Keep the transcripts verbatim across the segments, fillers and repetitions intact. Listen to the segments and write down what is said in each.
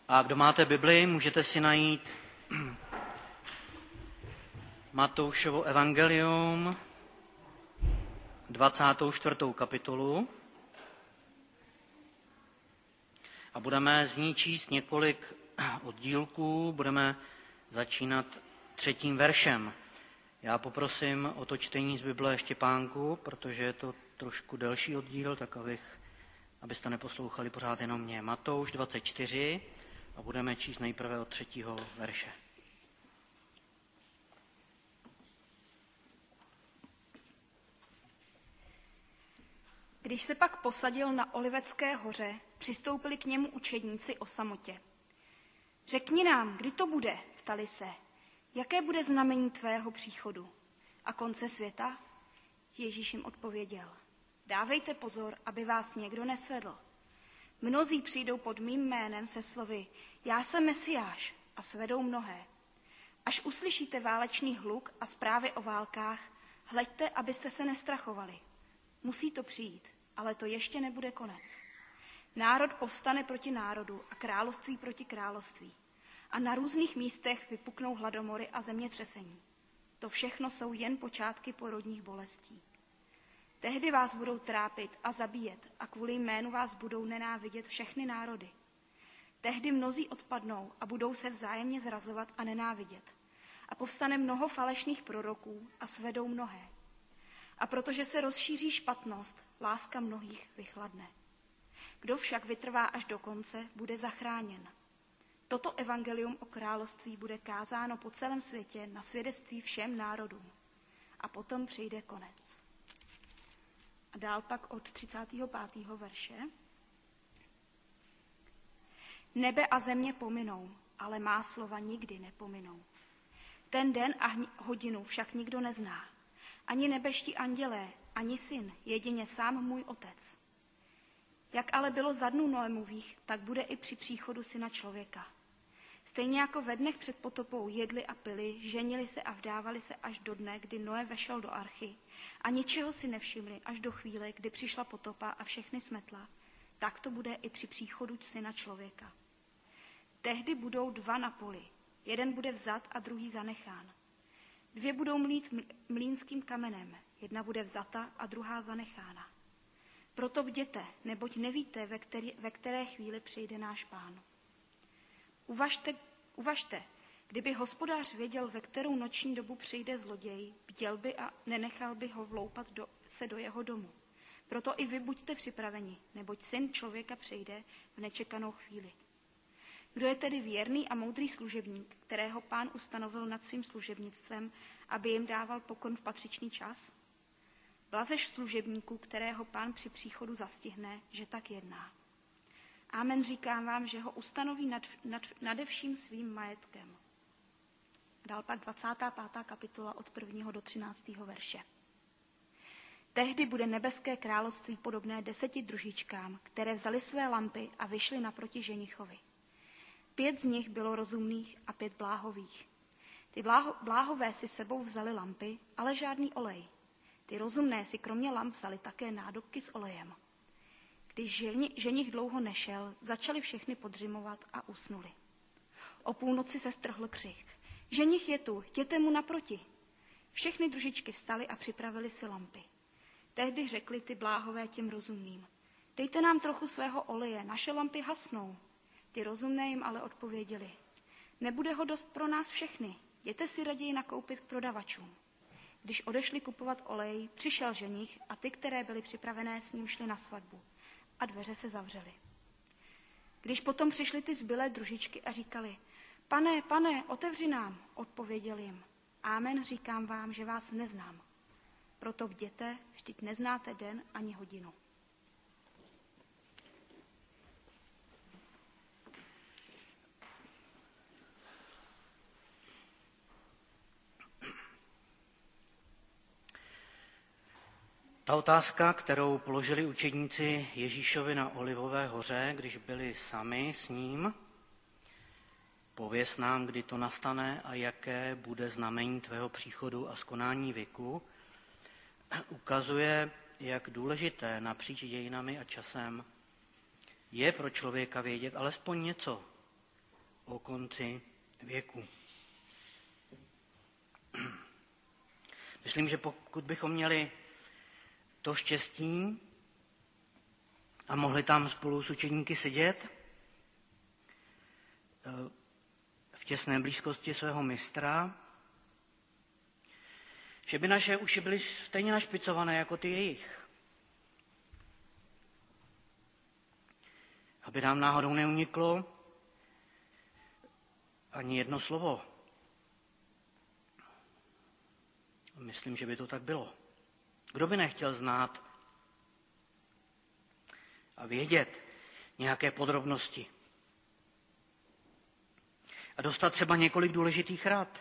A kdo máte Bibli, můžete si najít Matoušovo evangelium, dvacátou čtvrtou kapitolu. A budeme z ní číst několik oddílků, budeme začínat třetím veršem. Já poprosím o to čtení z Bible Štěpánku, protože je to trošku delší oddíl, tak abych, abyste neposlouchali pořád jenom mě. Matouš dvacet čtyři a budeme číst nejprve od třetího verše. Když se pak posadil na Olivecké hoře, přistoupili k němu učedníci o samotě. Řekni nám, kdy to bude, ptali se, jaké bude znamení tvého příchodu a konce světa? Ježíš jim odpověděl, dávejte pozor, aby vás někdo nesvedl. Mnozí přijdou pod mým jménem se slovy, já jsem Mesiáš, a svedou mnohé. Až uslyšíte válečný hluk a zprávy o válkách, hleďte, abyste se nestrachovali. Musí to přijít, ale to ještě nebude konec. Národ povstane proti národu a království proti království. A na různých místech vypuknou hladomory a zemětřesení. To všechno jsou jen počátky porodních bolestí. Tehdy vás budou trápit a zabíjet a kvůli jménu vás budou nenávidět všechny národy. Tehdy mnozí odpadnou a budou se vzájemně zrazovat a nenávidět. A povstane mnoho falešných proroků a svedou mnohé. A protože se rozšíří špatnost, láska mnohých vychladne. Kdo však vytrvá až do konce, bude zachráněn. Toto evangelium o království bude kázáno po celém světě na svědectví všem národům. A potom přijde konec. A dál pak od třicátého pátého verše. Nebe a země pominou, ale má slova nikdy nepominou. Ten den a hodinu však nikdo nezná. Ani nebeští andělé, ani syn, jedině sám můj otec. Jak ale bylo za dnů Noemových, tak bude i při příchodu syna člověka. Stejně jako ve dnech před potopou jedli a pili, ženili se a vdávali se až do dne, kdy Noé vešel do archy a ničeho si nevšimli až do chvíle, kdy přišla potopa a všechny smetla, tak to bude i při příchodu syna člověka. Tehdy budou dva na poli, jeden bude vzat a druhý zanechán. Dvě budou mlít mlýnským kamenem, jedna bude vzata a druhá zanechána. Proto bděte, neboť nevíte, ve, který, ve které chvíli přijde náš Pán. Uvažte, uvažte, kdyby hospodář věděl, ve kterou noční dobu přijde zloděj, bděl by a nenechal by ho vloupat do, se do jeho domu. Proto i vy buďte připraveni, neboť syn člověka přijde v nečekanou chvíli. Kdo je tedy věrný a moudrý služebník, kterého Pán ustanovil nad svým služebnictvem, aby jim dával pokon v patřičný čas? Blazeš služebníku, kterého Pán při příchodu zastihne, že tak jedná. Amen, říkám vám, že ho ustanoví nad, nad, nade vším svým majetkem. Dál pak dvacátá pátá kapitola od prvního do třináctého verše. Tehdy bude nebeské království podobné deseti družičkám, které vzali své lampy a vyšly naproti ženichovi. Pět z nich bylo rozumných a pět bláhových. Ty bláho, bláhové si sebou vzali lampy, ale žádný olej. Ty rozumné si kromě lamp vzali také nádobky s olejem. Když ženi, ženich dlouho nešel, začali všechny podřimovat a usnuli. O půlnoci se strhl křik. Ženich je tu, jděte mu naproti. Všechny družičky vstaly a připravili si lampy. Tehdy řekli ty bláhové těm rozumným. Dejte nám trochu svého oleje, naše lampy hasnou. Ty rozumné jim ale odpověděli. Nebude ho dost pro nás všechny, jděte si raději nakoupit k prodavačům. Když odešli kupovat olej, přišel ženich a ty, které byly připravené, s ním šli na svatbu. A dveře se zavřely. Když potom přišly ty zbylé družičky a říkali, pane, pane, otevři nám, odpověděl jim. Amen, říkám vám, že vás neznám. Proto bděte, vždyť neznáte den ani hodinu. Ta otázka, kterou položili učedníci Ježíšovi na Olivové hoře, když byli sami s ním, pověz nám, kdy to nastane a jaké bude znamení tvého příchodu a skonání věku, ukazuje, jak důležité napříč dějinami a časem je pro člověka vědět alespoň něco o konci věku. Myslím, že pokud bychom měli to štěstí a mohli tam spolu s učeníky sedět v těsné blízkosti svého mistra, že by naše uši byly stejně našpicované jako ty jejich. Aby nám náhodou neuniklo ani jedno slovo. Myslím, že by to tak bylo. Kdo by nechtěl znát a vědět nějaké podrobnosti? A dostat třeba několik důležitých rad,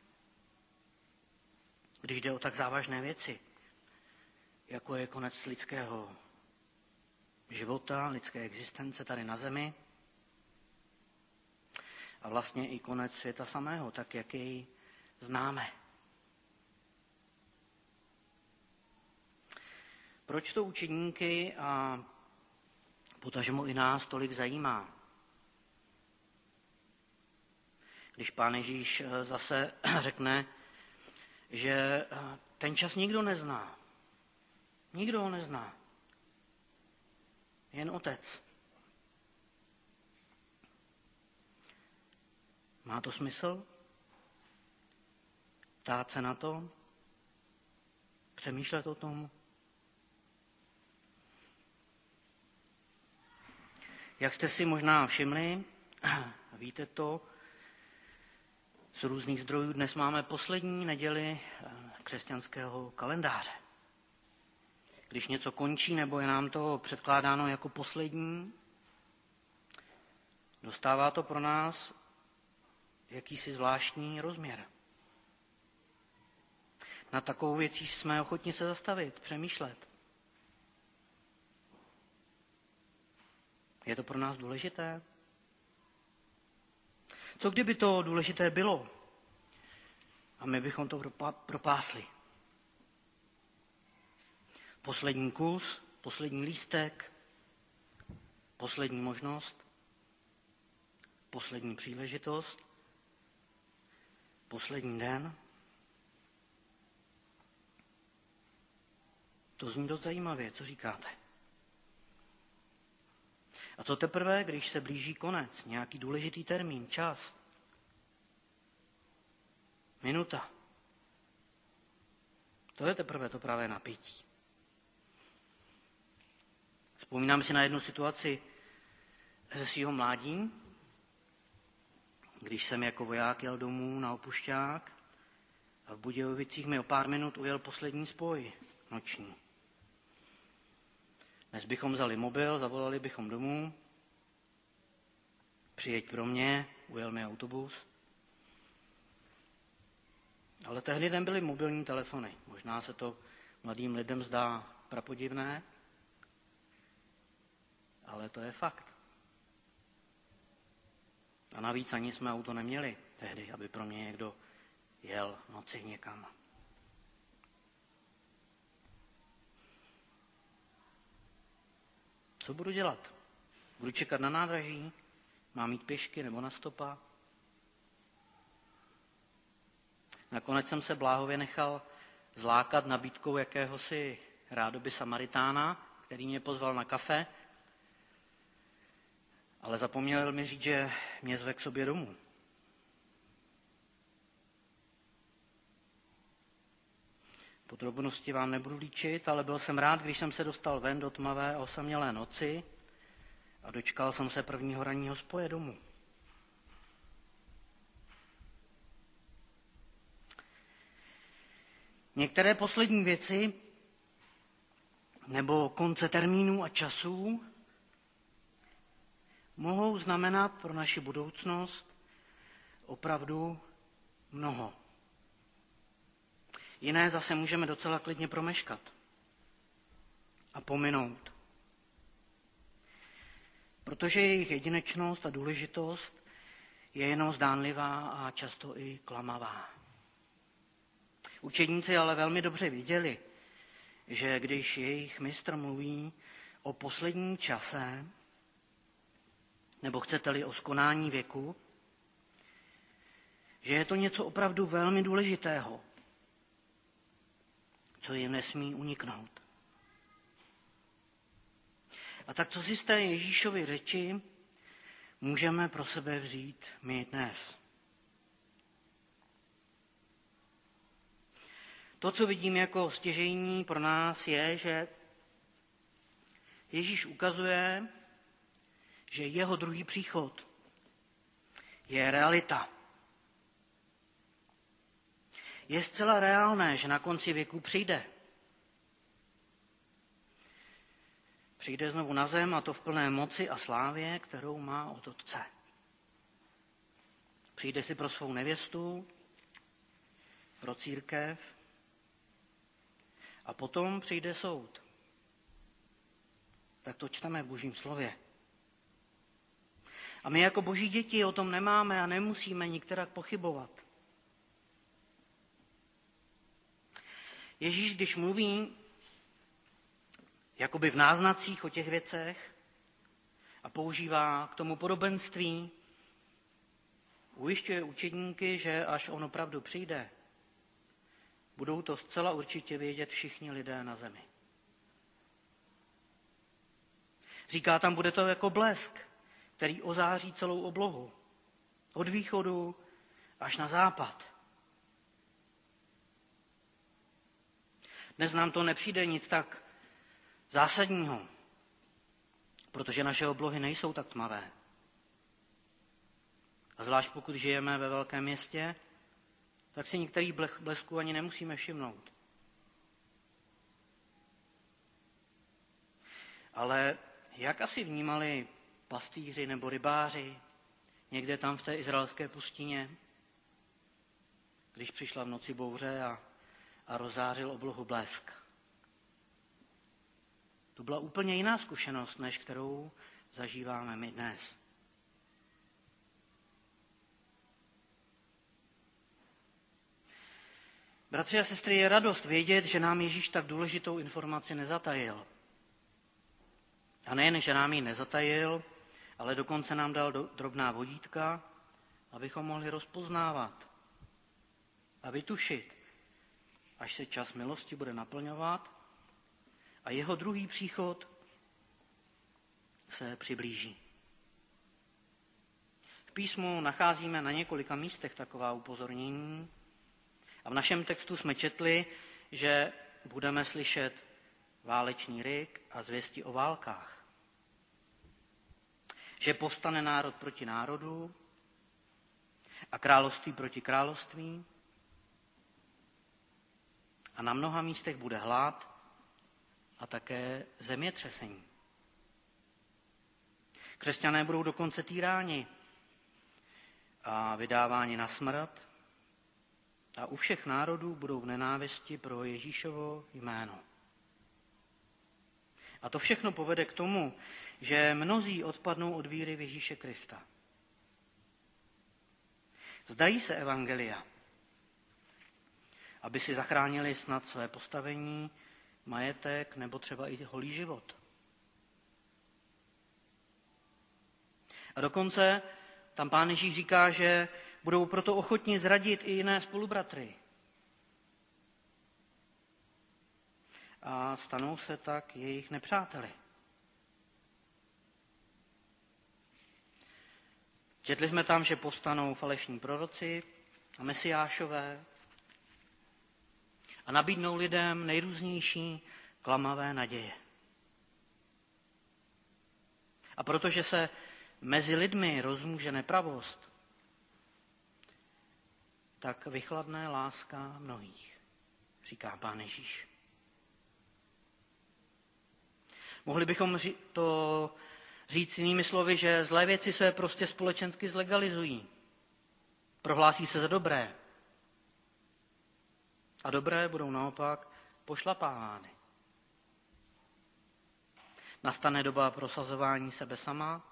když jde o tak závažné věci, jako je konec lidského života, lidské existence tady na zemi a vlastně i konec světa samého, tak jak jej známe. Proč to učeníky a potažmo i nás tolik zajímá? Když Pán Ježíš zase řekne, že ten čas nikdo nezná. Nikdo ho nezná. Jen Otec. Má to smysl? Ptát se na to? Přemýšlet o tom? Jak jste si možná všimli, víte to, z různých zdrojů dnes máme poslední neděli křesťanského kalendáře. Když něco končí nebo je nám to předkládáno jako poslední, dostává to pro nás jakýsi zvláštní rozměr. Na takovou věcí jsme ochotni se zastavit, přemýšlet. Je to pro nás důležité? Co kdyby to důležité bylo a my bychom to propásli? Poslední kus, poslední lístek, poslední možnost, poslední příležitost, poslední den. To zní dost zajímavě, co říkáte? A co teprve, když se blíží konec, nějaký důležitý termín, čas, minuta? To je teprve to pravé napětí. Vzpomínám si na jednu situaci ze svého mládí, když jsem jako voják jel domů na opušťák a v Budějovicích mi o pár minut ujel poslední spoj noční. Dnes bychom vzali mobil, zavolali bychom domů, přijeď pro mě, ujel mi autobus. Ale tehdy nebyly mobilní telefony. Možná se to mladým lidem zdá prapodivné, ale to je fakt. A navíc ani jsme auto neměli tehdy, aby pro mě někdo jel v noci někam. Co budu dělat? Budu čekat na nádraží? Mám jít pěšky nebo na stopa? Nakonec jsem se bláhově nechal zlákat nabídkou jakéhosi rádoby Samaritána, který mě pozval na kafe, ale zapomněl mi říct, že mě zve k sobě domů. Podrobnosti vám nebudu líčit, ale byl jsem rád, když jsem se dostal ven do tmavé a osamělé noci a dočkal jsem se prvního ranního spoje domů. Některé poslední věci nebo konce termínů a časů mohou znamenat pro naši budoucnost opravdu mnoho. Jiné zase můžeme docela klidně promeškat a pominout. Protože jejich jedinečnost a důležitost je jenom zdánlivá a často i klamavá. Učedníci ale velmi dobře věděli, že když jejich mistr mluví o posledním čase, nebo chcete-li o skonání věku, že je to něco opravdu velmi důležitého, co jim nesmí uniknout. A tak co si z té Ježíšovy řeči můžeme pro sebe vzít my dnes? To, co vidím jako stěžejní pro nás, je, že Ježíš ukazuje, že jeho druhý příchod je realita. Je zcela reálné, že na konci věku přijde. Přijde znovu na zem, a to v plné moci a slávě, kterou má od Otce. Přijde si pro svou nevěstu, pro církev a potom přijde soud. Tak to čteme v Božím slově. A my jako Boží děti o tom nemáme a nemusíme nikterak pochybovat. Ježíš, když mluví jakoby v náznacích o těch věcech a používá k tomu podobenství, ujišťuje učedníky, že až on opravdu přijde, budou to zcela určitě vědět všichni lidé na zemi. Říká tam, bude to jako blesk, který ozáří celou oblohu, od východu až na západ. Dnes nám to nepřijde nic tak zásadního, protože naše oblohy nejsou tak tmavé. A zvlášť pokud žijeme ve velkém městě, tak si některých blesků ani nemusíme všimnout. Ale jak asi vnímali pastýři nebo rybáři někde tam v té izraelské pustině, když přišla v noci bouře a, a rozzářil oblohu blesk? To byla úplně jiná zkušenost, než kterou zažíváme my dnes. Bratři a sestry, je radost vědět, že nám Ježíš tak důležitou informaci nezatajil. A nejen, že nám ji nezatajil, ale dokonce nám dal drobná vodítka, abychom mohli rozpoznávat a vytušit, až se čas milosti bude naplňovat a jeho druhý příchod se přiblíží. V písmu nacházíme na několika místech taková upozornění a v našem textu jsme četli, že budeme slyšet válečný ryk a zvěsti o válkách. Že povstane národ proti národu a království proti království a na mnoha místech bude hlad a také zemětřesení. Křesťané budou dokonce týráni a vydáváni na smrt a u všech národů budou v nenávisti pro Ježíšovo jméno. A to všechno povede k tomu, že mnozí odpadnou od víry v Ježíše Krista. Vzdají se evangelia, aby si zachránili snad své postavení, majetek nebo třeba i holý život. A dokonce tam Pán Ježíš říká, že budou proto ochotni zradit i jiné spolubratry. A stanou se tak jejich nepřáteli. Četli jsme tam, že povstanou falešní proroci a mesiášové a nabídnou lidem nejrůznější klamavé naděje. A protože se mezi lidmi rozmůže nepravost, tak vychladne láska mnohých, říká Pán Ježíš. Mohli bychom to říct jinými slovy, že zlé věci se prostě společensky zlegalizují. Prohlásí se za dobré. A dobré budou naopak pošlapávány. Nastane doba prosazování sebe sama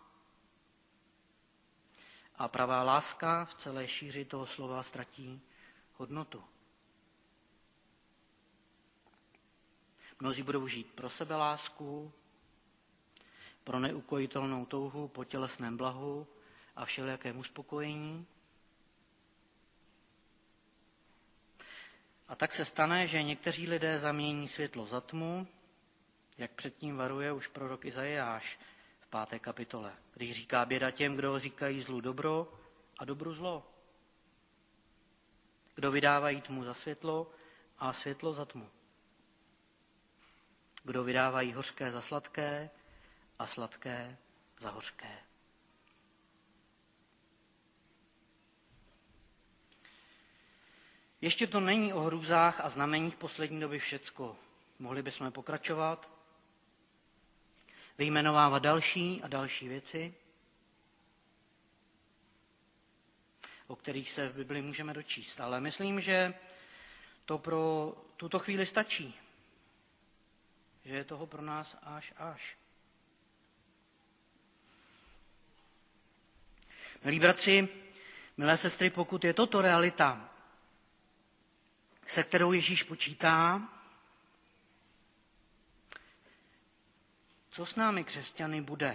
a pravá láska v celé šíři toho slova ztratí hodnotu. Mnozí budou žít pro sebe lásku, pro neukojitelnou touhu po tělesném blahu a všelijakém uspokojení. A tak se stane, že někteří lidé zamění světlo za tmu, jak předtím varuje už prorok Izajáš v páté kapitole, když říká běda těm, kdo říkají zlu dobro a dobru zlo. Kdo vydávají tmu za světlo a světlo za tmu. Kdo vydávají hořké za sladké a sladké za hořké. Ještě to není o hrůzách a znameních poslední doby všecko. Mohli bychom pokračovat, vyjmenovávat další a další věci, o kterých se v Bibli můžeme dočíst. Ale myslím, že to pro tuto chvíli stačí. Že je toho pro nás až až. Milí bratři, milé sestry, pokud je toto realita, se kterou Ježíš počítá, co s námi křesťany bude?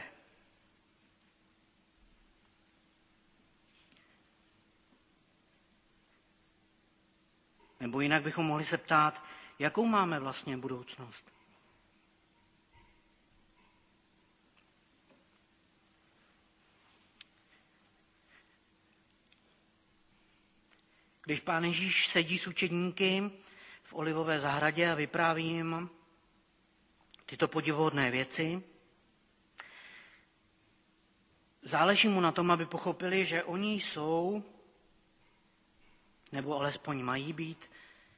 Nebo jinak bychom mohli se ptát, jakou máme vlastně budoucnost? Když Pán Ježíš sedí s učedníky v olivové zahradě a vypráví jim tyto podivuhodné věci, záleží mu na tom, aby pochopili, že oni jsou, nebo alespoň mají být,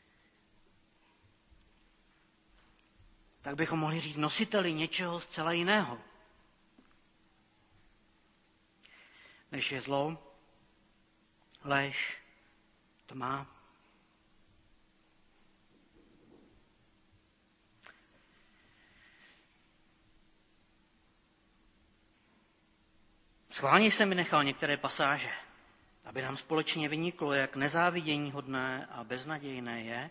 tak bychom mohli říct nositeli něčeho zcela jiného, než je zlo, lež, tma. Schválně jsem vynechal některé pasáže, aby nám společně vyniklo, jak nezáviděníhodné a beznadějné je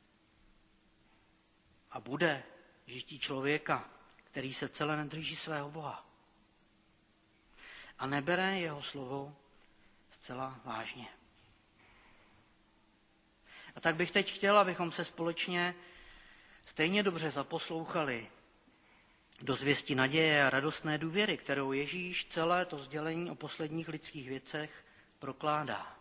a bude žití člověka, který se celé nedrží svého Boha a nebere jeho slovo zcela vážně. A tak bych teď chtěl, abychom se společně stejně dobře zaposlouchali do zvěsti naděje a radostné důvěry, kterou Ježíš celé to sdělení o posledních lidských věcech prokládá.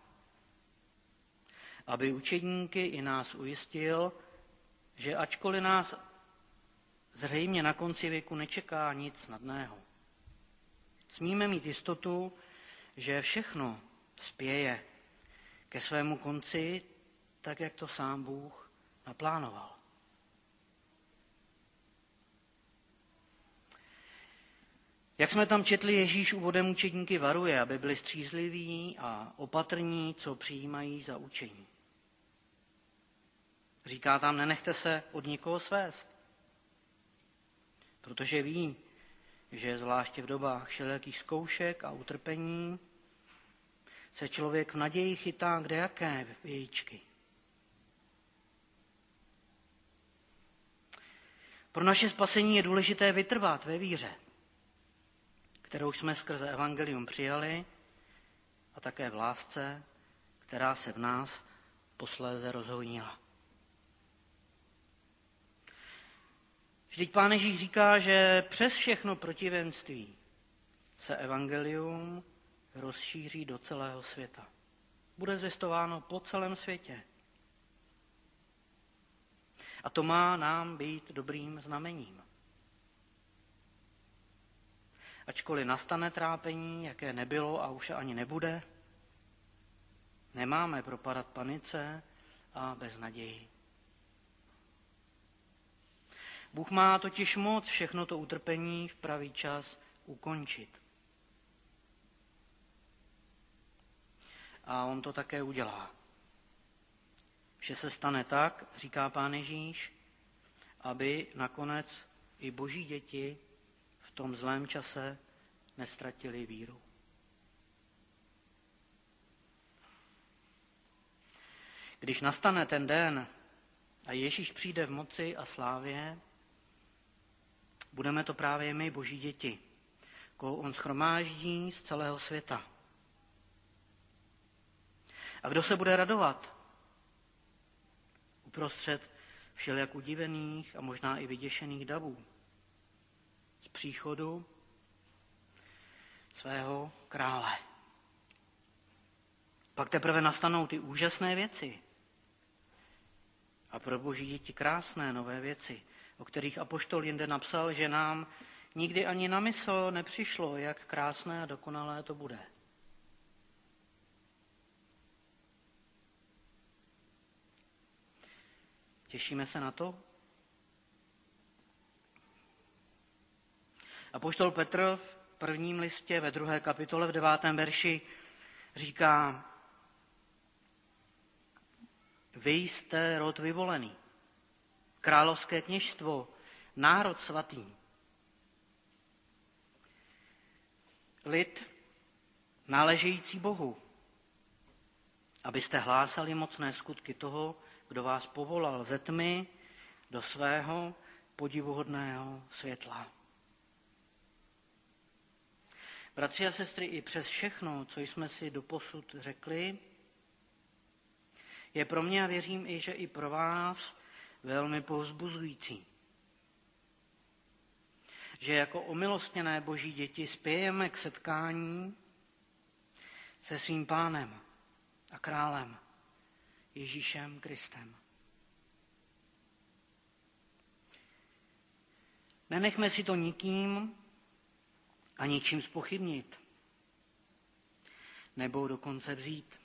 Aby učedníky i nás ujistil, že ačkoliv nás zřejmě na konci věku nečeká nic snadného, smíme mít jistotu, že všechno spěje ke svému konci, tak jak to sám Bůh naplánoval. Jak jsme tam četli, Ježíš úvodem učedníky varuje, aby byli střízliví a opatrní, co přijímají za učení. Říká tam, nenechte se od nikoho svést, protože ví, že zvláště v dobách všelijakých zkoušek a utrpení se člověk v naději chytá kdejaké vějíčky. Pro naše spasení je důležité vytrvat ve víře, kterou jsme skrze evangelium přijali, a také v lásce, která se v nás posléze rozhojnila. Vždyť Pán Ježíš říká, že přes všechno protivenství se evangelium rozšíří do celého světa. Bude zvěstováno po celém světě. A to má nám být dobrým znamením. Ačkoliv nastane trápení, jaké nebylo a už ani nebude, nemáme propadat panice a beznaději. Bůh má totiž moc všechno to utrpení v pravý čas ukončit. A on to také udělá. Vše se stane tak, říká Pán Ježíš, aby nakonec i boží děti v tom zlém čase neztratili víru. Když nastane ten den a Ježíš přijde v moci a slávě, budeme to právě my, boží děti, koho on shromáždí z celého světa. A kdo se bude radovat? uprostřed všelijak udivených a možná i vyděšených davů z příchodu svého krále. Pak teprve nastanou ty úžasné věci a pro Boží děti krásné nové věci, o kterých apoštol jinde napsal, že nám nikdy ani na mysl nepřišlo, jak krásné a dokonalé to bude. Těšíme se na to? Apoštol Petr v prvním listě ve druhé kapitole v devátém verši říká: Vy jste rod vyvolený, královské kněžstvo, národ svatý, lid náležející Bohu, abyste hlásali mocné skutky toho, kdo vás povolal ze tmy do svého podivuhodného světla. Bratři a sestry, i přes všechno, co jsme si doposud řekli, je pro mě a věřím i, že i pro vás velmi povzbuzující, že jako omilostněné Boží děti spějeme k setkání se svým Pánem a Králem Ježíšem Kristem. Nenechme si to nikým a ničím zpochybnit, nebo dokonce vzít.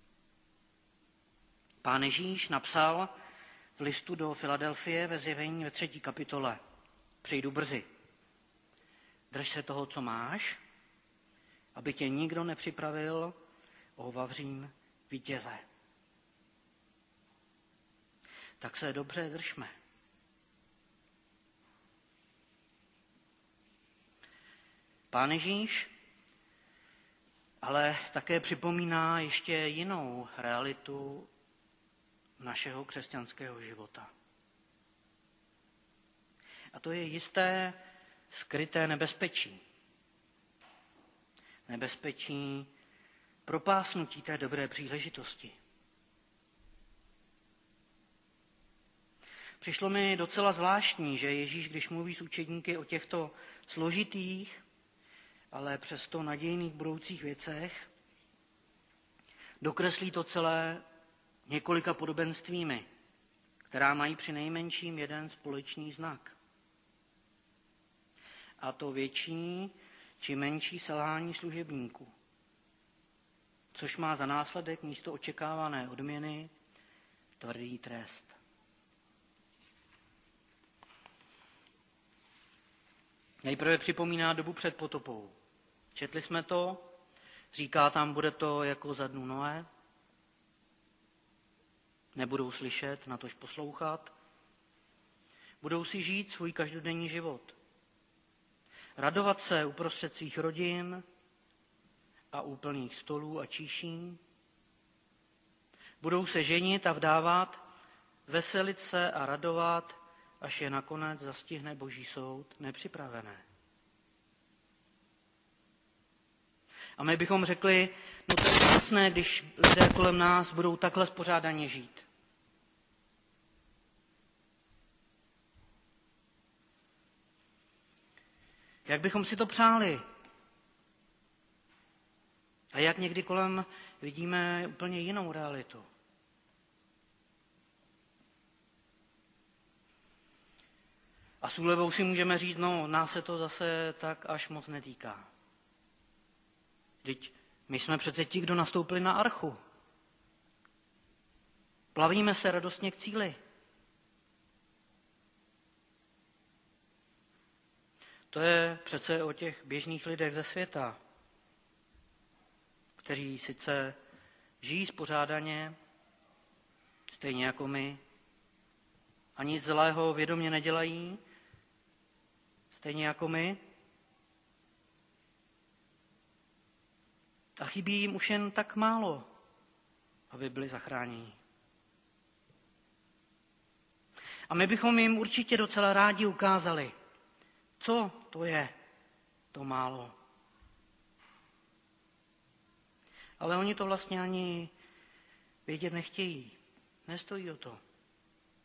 Pán Ježíš napsal v listu do Filadelfie ve Zjevení ve třetí kapitole: Přijdu brzy. Drž se toho, co máš, aby tě nikdo nepřipravil o vavřín vítěze. Tak se dobře držme. Pán Ježíš ale také připomíná ještě jinou realitu našeho křesťanského života. A to je jisté skryté nebezpečí. Nebezpečí propásnutí té dobré příležitosti. Přišlo mi docela zvláštní, že Ježíš, když mluví s učedníky o těchto složitých, ale přesto nadějných budoucích věcech, dokreslí to celé několika podobenstvími, která mají přinejmenším jeden společný znak. A to větší či menší selhání služebníků, což má za následek místo očekávané odměny tvrdý trest. Nejprve připomíná dobu před potopou. Četli jsme to, říká tam, bude to jako za dnů Noé. Nebudou slyšet, natož poslouchat. Budou si žít svůj každodenní život. Radovat se uprostřed svých rodin a úplných stolů a číší. Budou se ženit a vdávat, veselit se a radovat, až je nakonec zastihne Boží soud nepřipravené. A my bychom řekli, no to je jasné, když lidé kolem nás budou takhle spořádaně žít. Jak bychom si to přáli? A jak někdy kolem vidíme úplně jinou realitu. A s úlevou si můžeme říct, no, nás se to zase tak až moc netýká. Vždyť my jsme přece ti, kdo nastoupili na archu. Plavíme se radostně k cíli. To je přece o těch běžných lidech ze světa, kteří sice žijí spořádaně, stejně jako my, a nic zlého vědomě nedělají, stejně jako my, a chybí jim už jen tak málo, aby byli zachráněni. A my bychom jim určitě docela rádi ukázali, co to je to málo. Ale oni to vlastně ani vědět nechtějí. Nestojí o to.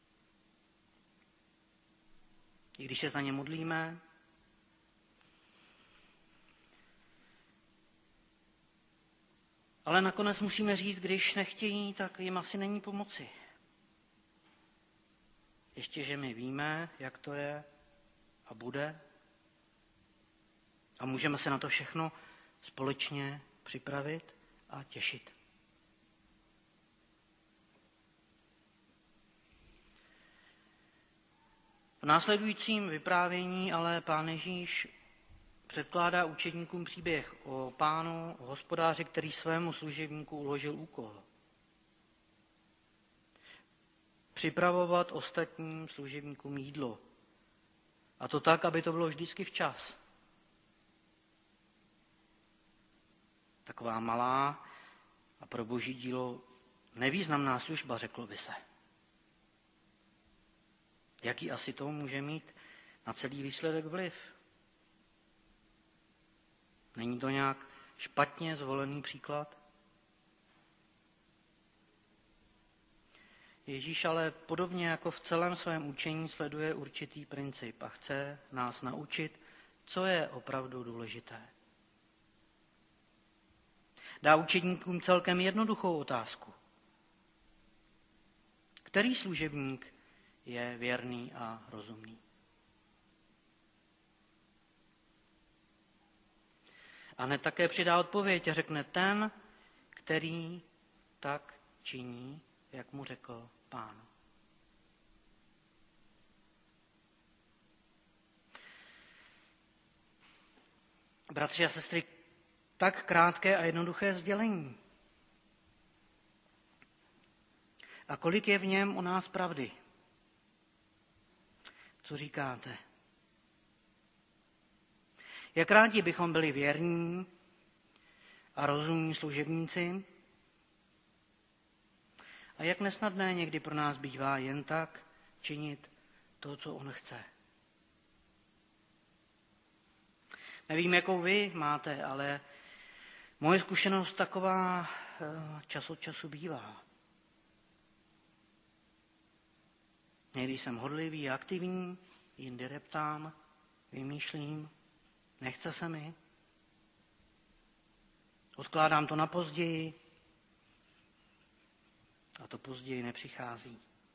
i když se za ně modlíme. Ale nakonec musíme říct, když nechtějí, tak jim asi není pomoci. Ještě, že my víme, jak to je a bude. A můžeme se na to všechno společně připravit a těšit. V následujícím vyprávění ale Pán Ježíš předkládá učedníkům příběh o pánu, o hospodáři, který svému služebníku uložil úkol. Připravovat ostatním služebníkům jídlo. A to tak, aby to bylo vždycky včas. Taková malá a pro boží dílo nevýznamná služba, řeklo by se. Jaký asi to může mít na celý výsledek vliv? Není to nějak špatně zvolený příklad? Ježíš ale podobně jako v celém svém učení sleduje určitý princip a chce nás naučit, co je opravdu důležité. Dá učedníkům celkem jednoduchou otázku. Který služebník je věrný a rozumný? A hned také přidá odpověď a řekne ten, který tak činí, jak mu řekl Pán. Bratři a sestry, tak krátké a jednoduché sdělení. A kolik je v něm o nás pravdy? Co říkáte? Jak rádi bychom byli věrní a rozumní služebníci? A jak nesnadné někdy pro nás bývá jen tak činit to, co on chce. Nevím, jakou vy máte, ale moje zkušenost taková čas od času bývá. Někdy jsem hodlivý a aktivní, jindy reptám, vymýšlím, nechce se mi. Odkládám to na později a to později nepřichází.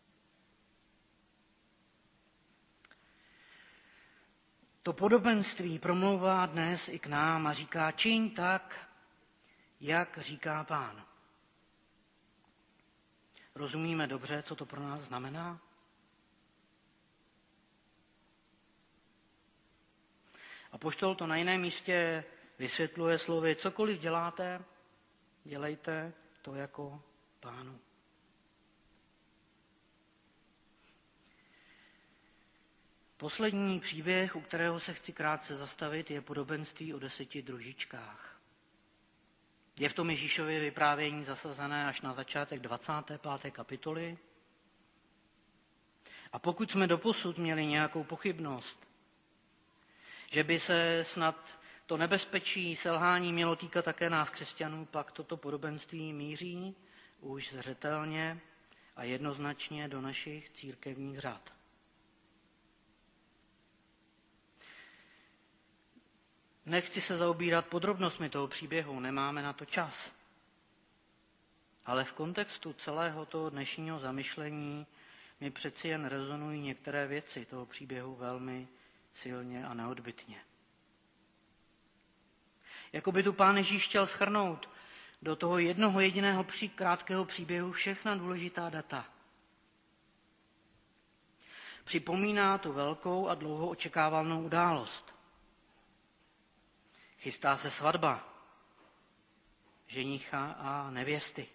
To podobenství promlouvá dnes i k nám a říká, čiň tak, jak říká Pán. Rozumíme dobře, co to pro nás znamená? Apoštol to na jiném místě vysvětluje slovy, cokoliv děláte, dělejte to jako Pánu. Poslední příběh, u kterého se chci krátce zastavit, je podobenství o deseti družičkách. Je v tom Ježíšově vyprávění zasazené až na začátek dvacáté páté kapitoly. A pokud jsme doposud měli nějakou pochybnost, že by se snad to nebezpečí selhání mělo týkat také nás křesťanů, pak toto podobenství míří už zřetelně a jednoznačně do našich církevních řad. Nechci se zaobírat podrobnostmi toho příběhu, nemáme na to čas. Ale v kontextu celého toho dnešního zamyšlení mi přeci jen rezonují některé věci toho příběhu velmi silně a neodbytně. Jakoby tu Pán Ježíš chtěl shrnout do toho jednoho jediného pří, krátkého příběhu všechna důležitá data. Připomíná tu velkou a dlouho očekávanou událost. Chystá se svatba ženicha a nevěsty.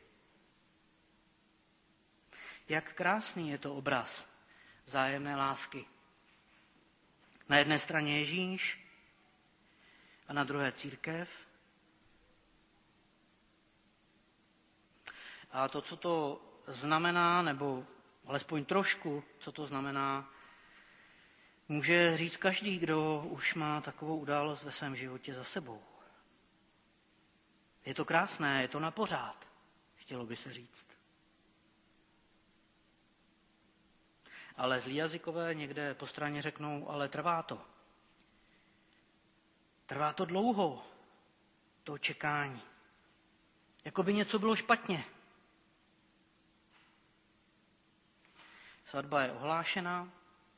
Jak krásný je to obraz vzájemné lásky. Na jedné straně Ježíš a na druhé církev. A to, co to znamená, nebo alespoň trošku, co to znamená, může říct každý, kdo už má takovou událost ve svém životě za sebou. Je to krásné, je to na pořád, chtělo by se říct. Ale zlí jazykové někde po straně řeknou, ale trvá to. Trvá to dlouho, to čekání. Jako by něco bylo špatně. Svatba je ohlášená,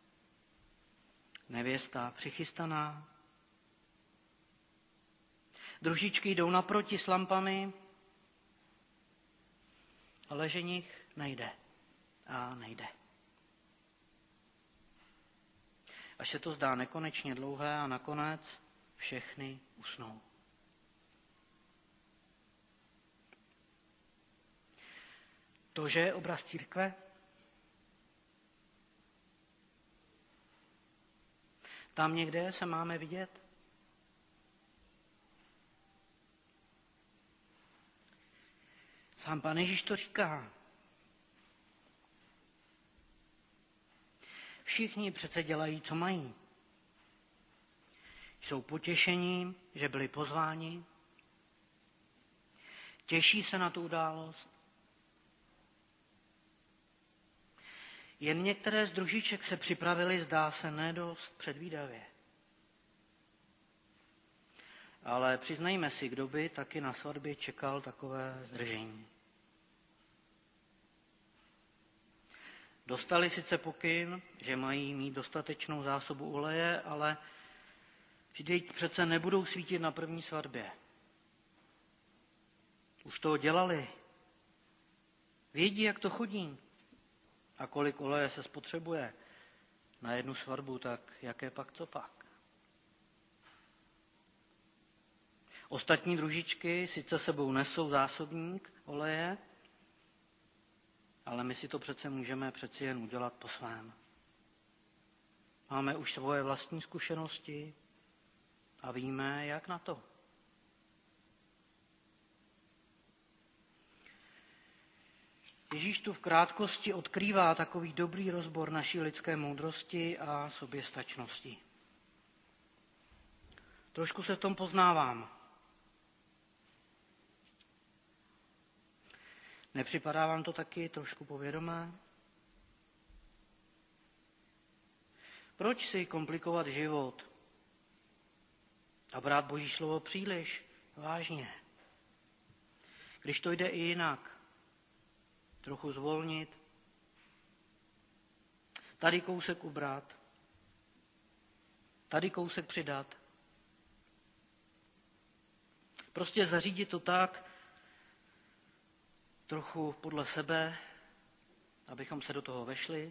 nevěsta přichystaná, družičky jdou naproti s lampami, ale ženich nejde a nejde. Až se to zdá nekonečně dlouhé a nakonec všechny usnou. To, že je obraz církve, tam někde se máme vidět. Sám Pán Ježíš to říká. Všichni přece dělají, co mají. Jsou potěšení, že byli pozváni. Těší se na tu událost. Jen některé z družiček se připravili, zdá se, nedost předvídavě. Ale přiznejme si, kdo by taky na svatbě čekal takové zdržení. Dostali sice pokyn, že mají mít dostatečnou zásobu oleje, ale vždyť přece nebudou svítit na první svatbě. Už to dělali. Vědí, jak to chodí a kolik oleje se spotřebuje na jednu svatbu, tak jaké pak co pak. Ostatní družičky sice sebou nesou zásobník oleje, ale my si to přece můžeme přeci jen udělat po svém. Máme už svoje vlastní zkušenosti a víme, jak na to. Ježíš tu v krátkosti odkrývá takový dobrý rozbor naší lidské moudrosti a soběstačnosti. Trošku se v tom poznávám. Nepřipadá vám to taky trošku povědomé? Proč si komplikovat život a brát Boží slovo příliš vážně? Když to jde i jinak, trochu zvolnit, tady kousek ubrat, tady kousek přidat. Prostě zařídit to tak, trochu podle sebe, abychom se do toho vešli.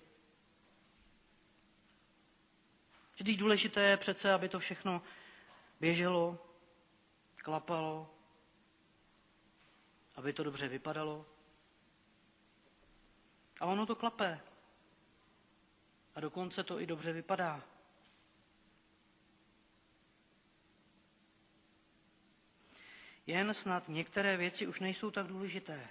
Vždyť důležité je přece, aby to všechno běželo, klapalo, aby to dobře vypadalo. A ono to klape. A dokonce to i dobře vypadá. Jen snad některé věci už nejsou tak důležité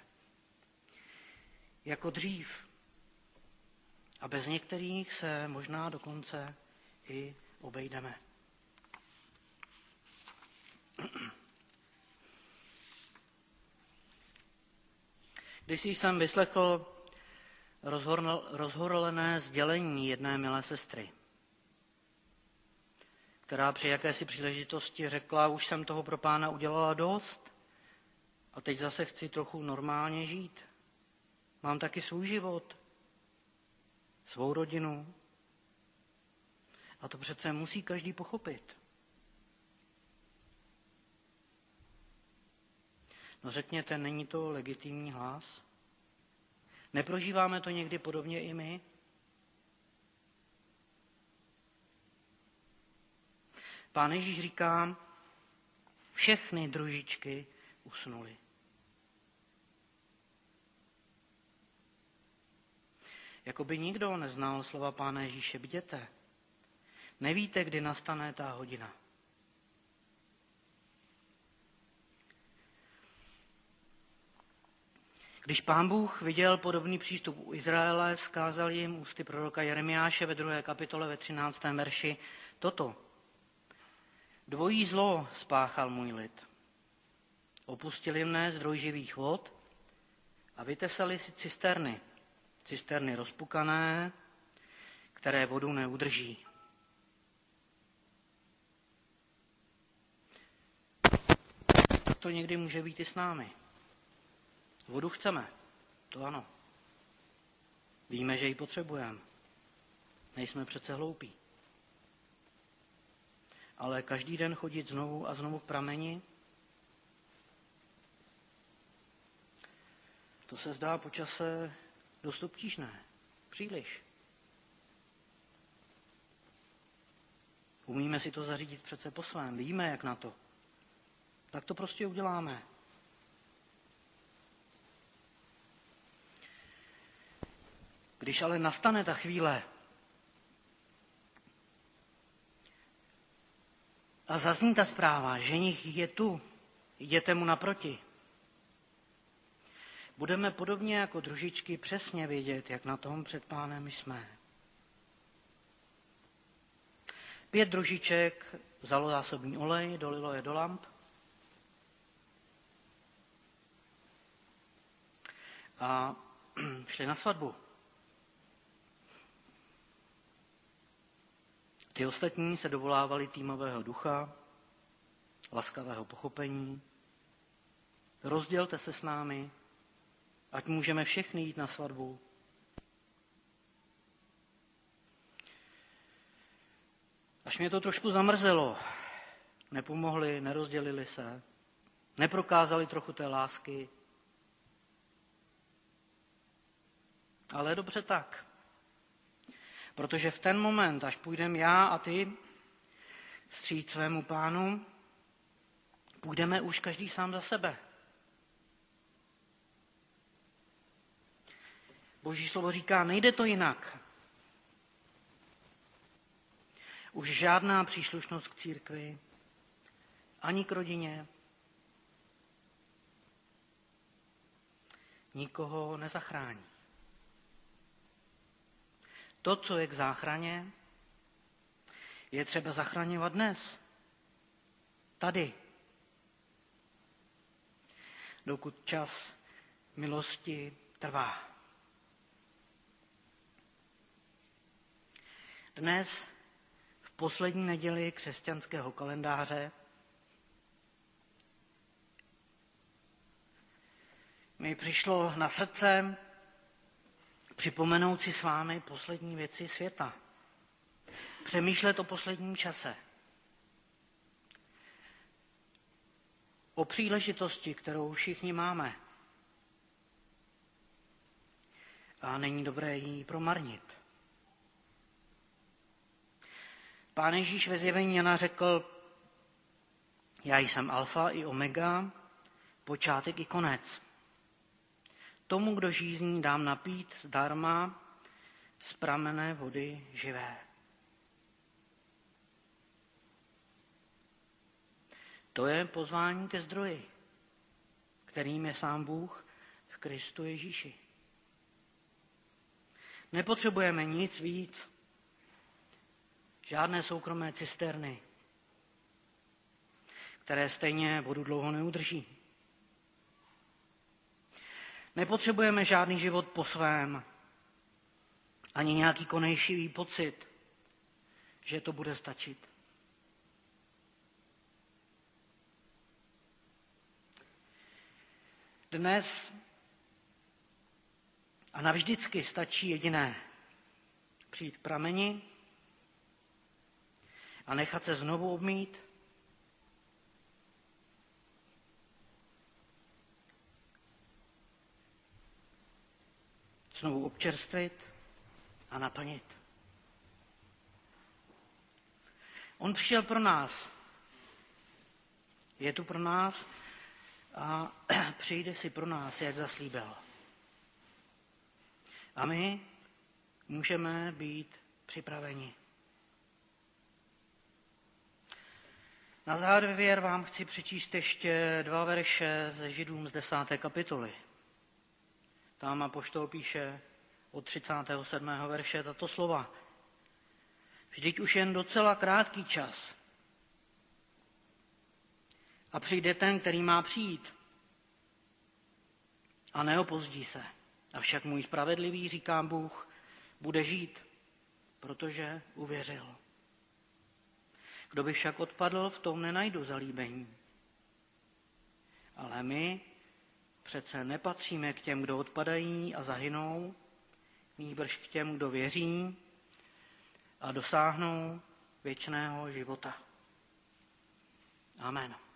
jako dřív. A bez některých se možná dokonce i obejdeme. Když jsem vyslechl rozhorlené sdělení jedné milé sestry, která při jakési příležitosti řekla, už jsem toho pro Pána udělala dost a teď zase chci trochu normálně žít. Mám taky svůj život, svou rodinu. A to přece musí každý pochopit. No řekněte, není to legitimní hlas? Neprožíváme to někdy podobně i my? Pán Ježíš říká, všechny družičky usnuly. Jakoby nikdo neznal slova Pána Ježíše, bděte. Nevíte, kdy nastane ta hodina. Když Pán Bůh viděl podobný přístup u Izraele, vzkázal jim ústy proroka Jeremiáše ve druhé kapitole ve třináctém verši toto. Dvojí zlo spáchal můj lid. Opustili mne zdroj živých vod a vytesali si cisterny. Cisterny rozpukané, které vodu neudrží. To někdy může být i s námi. Vodu chceme, to ano. Víme, že ji potřebujeme. Nejsme přece hloupí. Ale každý den chodit znovu a znovu k prameni, to se zdá po čase dost obtížné. Příliš. Umíme si to zařídit přece po svém. Víme, jak na to. Tak to prostě uděláme. Když ale nastane ta chvíle a zazní ta zpráva, ženich je tu, jděte mu naproti, budeme podobně jako družičky přesně vědět, jak na tom před Pánem jsme. Pět družiček vzalo zásobní olej, dolilo je do lamp a šli na svatbu. Ty ostatní se dovolávali týmového ducha, laskavého pochopení. Rozdělte se s námi, ať můžeme všechny jít na svatbu. Až mě to trošku zamrzelo. Nepomohli, nerozdělili se, neprokázali trochu té lásky. Ale dobře tak. Protože v ten moment, až půjdeme já a ty vstříc svému Pánu, půjdeme už každý sám za sebe. Boží slovo říká, nejde to jinak. Už žádná příslušnost k církvi, ani k rodině, nikoho nezachrání. To, co je k záchraně, je třeba zachraňovat dnes, tady, dokud čas milosti trvá. Dnes, v poslední neděli křesťanského kalendáře, mi přišlo na srdce připomenout si s vámi poslední věci světa. Přemýšlet o posledním čase. O příležitosti, kterou všichni máme. A není dobré ji promarnit. Pán Ježíš ve zjevení Jana řekl, já jsem alfa i omega, počátek i konec. Tomu, kdo žízní, dám napít zdarma z pramenné vody živé. To je pozvání ke zdroji, kterým je sám Bůh v Kristu Ježíši. Nepotřebujeme nic víc, žádné soukromé cisterny, které stejně vodu dlouho neudrží. Nepotřebujeme žádný život po svém, ani nějaký konejšivý pocit, že to bude stačit. Dnes a navždycky stačí jediné. Přijít k prameni a nechat se znovu obmýt, znovu občerstvit a naplnit. On přišel pro nás. Je tu pro nás a přijde si pro nás, jak zaslíbil. A my můžeme být připraveni. Na závěr vám chci přečíst ještě dva verše ze Židům z desáté kapitoly. Tam apoštol píše od třicátého sedmého verše tato slova. Vždyť už jen docela krátký čas. A přijde ten, který má přijít. A neopozdí se. Avšak můj spravedlivý, říká Bůh, bude žít. protože uvěřil. Kdo by však odpadl, v tom nenajdu zalíbení. Ale my přece nepatříme k těm, kdo odpadají a zahynou, nýbrž k těm, kdo věří a dosáhnou věčného života. Amen.